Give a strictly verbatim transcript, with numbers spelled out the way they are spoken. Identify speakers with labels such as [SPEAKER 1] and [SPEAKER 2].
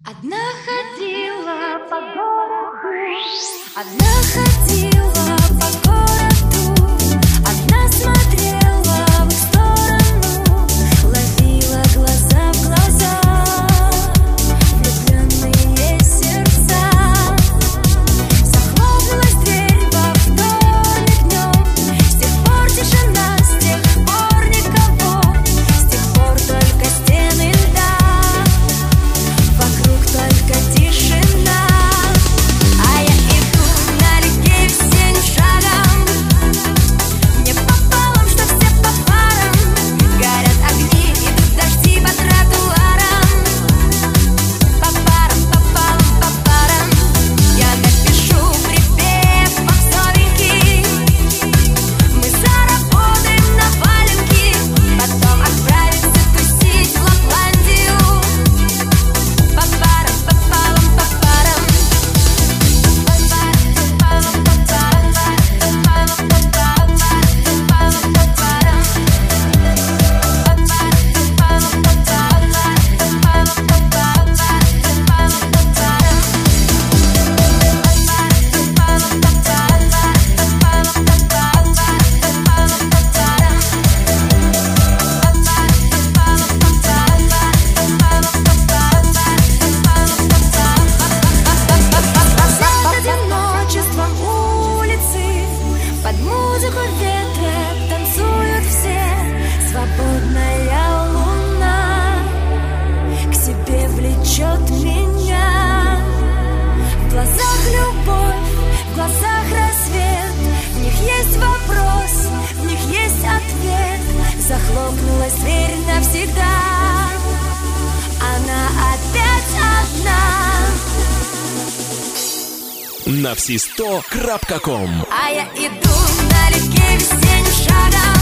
[SPEAKER 1] Одна ходила по городу, одна ходила по городу, одна смотрела в их сторону, ловила глаза в глаза, влюбленные сердца. Захлопнулась дверь во вторник днем, с тех пор тишина, с тех пор никого, с тех пор только стены льда, вокруг только тишина. А я иду налегке всем шагом, мне попалом, что все по парам, горят огни, идут дожди по тротуарам, по парам, по парам, по парам. Я напишу припев попсовенький, мы заработаем на валенки, потом отправимся тусить в Лапландию. По парам, по парам, по парам. Под одиночеством улицы, под музыку ветра танцуют все. Свободная луна к себе влечет меня. В глазах любовь, в глазах рассвет, в них есть вопрос, в них есть ответ. Захлопнулась дверь навсегда, она опять одна.
[SPEAKER 2] На все сто крапка ком.
[SPEAKER 1] А я иду налегке весенним шагом.